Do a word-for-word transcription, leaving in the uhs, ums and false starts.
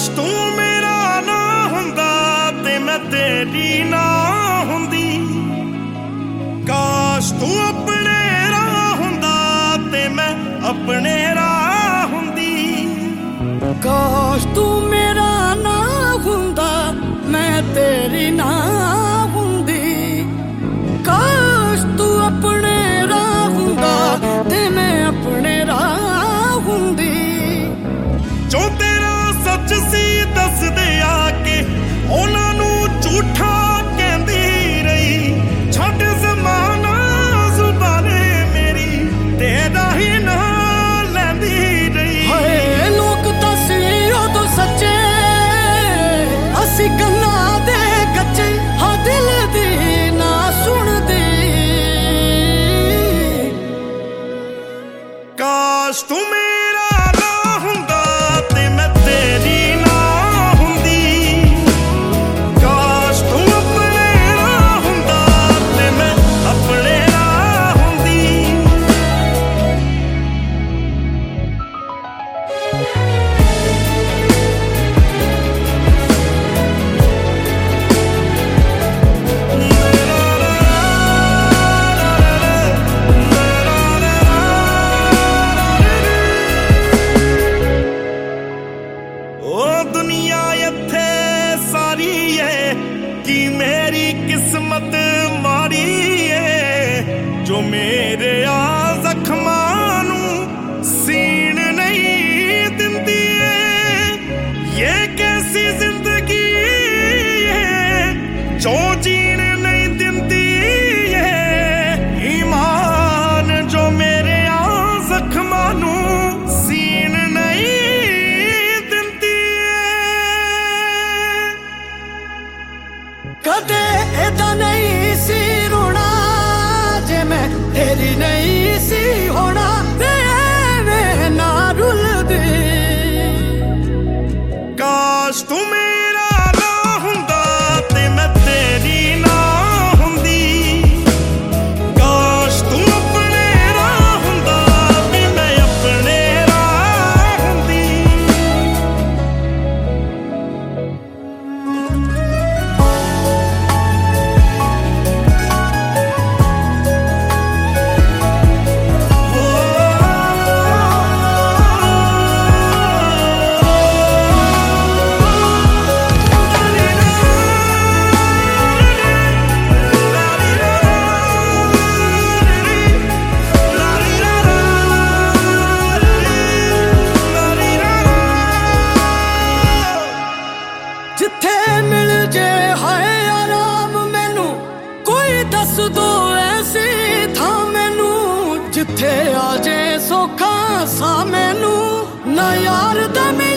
तू मेरा ना हुंदा ते मैं तेरी ना हुंदी। काश तू अपने राह हुंदा ते मैं अपने राह हुंदी। काश तू मेरा ना हुंदा मैं तेरी ना हुंदी। काश तू अपने राह हुंदा ते मैं अपने राह हुंदी। जो तेरा सच सी दस दे आके उन्हां नू झूठा कहंदी रही। छड्ड ज़माना ज़ुबाने मेरी तेरा ही ना लैंदी रही। हाय लोक दसी उदों सच्चे असी गल्लां दे कच्चे। हाँ दिल दी ना सुनदी। काश तू मेरा ना हुंदा ते मैं तेरी ना हुंदी। काश तू अपने राह हुंदा ते मैं अपने राह हुंदी। ओ दुनिया इत्थे सारी है कि मेरी किस्मत माड़ी है। जो मेरे आ जख्मां नू सीन नहीं दिंदी है। ये कैसी जिंदगी है जो जीन नहीं दिंदी है। ईमान जो मेरे आ जख्मां नू सीन नहीं दिंदी है। कदे एदा नहीं सी रोना जे मैं तेरी नहीं सी होना। वे वे ना रुलदी। काश तू मेरा ना हुंदा ते मैं तेरी ना हुंदी। काश तू अपने राह हुंदा ते मैं अपने राह हुंदी। जिथे मिल जे हाय आराम मैनू कोई दस दो ऐसी था मैनू। जिथे आ जे सौखा सा मैनू ना यार दा